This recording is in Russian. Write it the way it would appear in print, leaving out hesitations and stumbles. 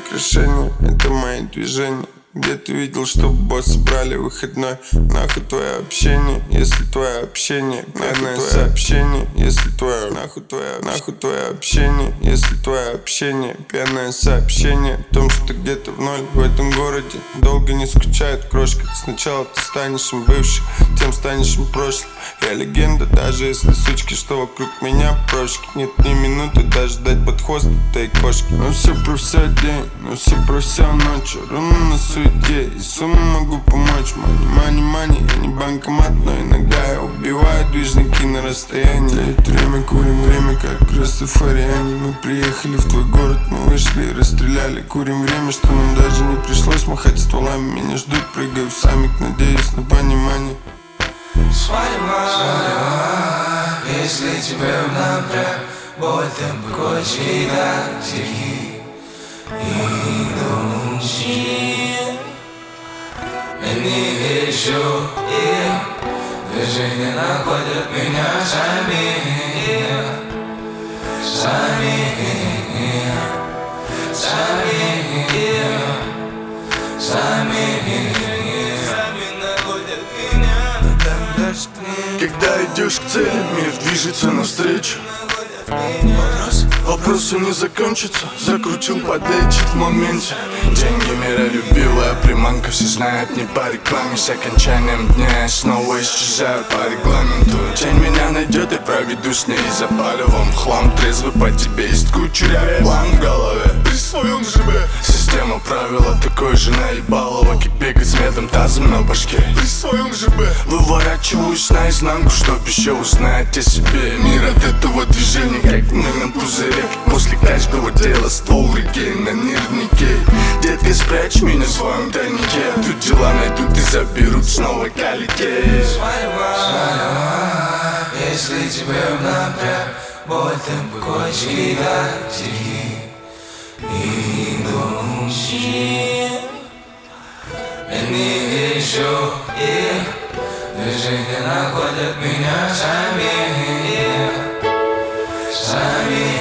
украшения, это мои движения. Где ты видел, чтобы боссы брали выходной? Нахуй твое общение, если твое общение пьяное сообщение, если твое нахуй твое общение, если твое общение пьяное сообщение о том, что где-то в ноль в этом городе долго не скучает крошка. Сначала ты станешь им бывшим, тем станешь им прошлым. Я легенда, даже если сучки, что вокруг меня прошки. Нет ни минуты даже дать под хвост этой кошки. Но все про все день, но все про все ночь. Руну на суете, и сумму могу помочь. Мани, я не банкомат, но иногда я убиваю движники на расстоянии. Лет время, курим время, как растафариане. Мы приехали в твой город, мы вышли и расстреляли. Курим время, что нам даже не пришлось махать стволами. Меня ждут, прыгаю в саммит, надеюсь на понимание. Свадьба, если тебе напряг, боль темпы кочи так тихи и души. Я не вижу их, движения находят меня сами. Когда идешь к цели, мир движется навстречу. Вопросы не закончатся, закрутил, подлечит в моменте. Деньги мира любила, приманка, все знают, не по рекламе. С окончанием дня я снова исчезаю по регламенту. Тень меня найдет и проведу с ней запаливом в хлам. Трезвый по тебе есть куча план в голове. При своем ЖБ система правила такой же наебалова, как бегать с медом тазом на башке. При своем ЖБ выворачиваюсь наизнанку, чтоб еще узнать о себе. Мир от этого движения, как мы на пузыре. После каждого дела ствол в руке на нервнике. Детка, спрячь меня в своем тайнике. Тут дела найдут и заберут снова калике. Свадьба, если тебе напряг, боль темпы кочки так тихи и души. Я не вижу их, движения находят меня сами.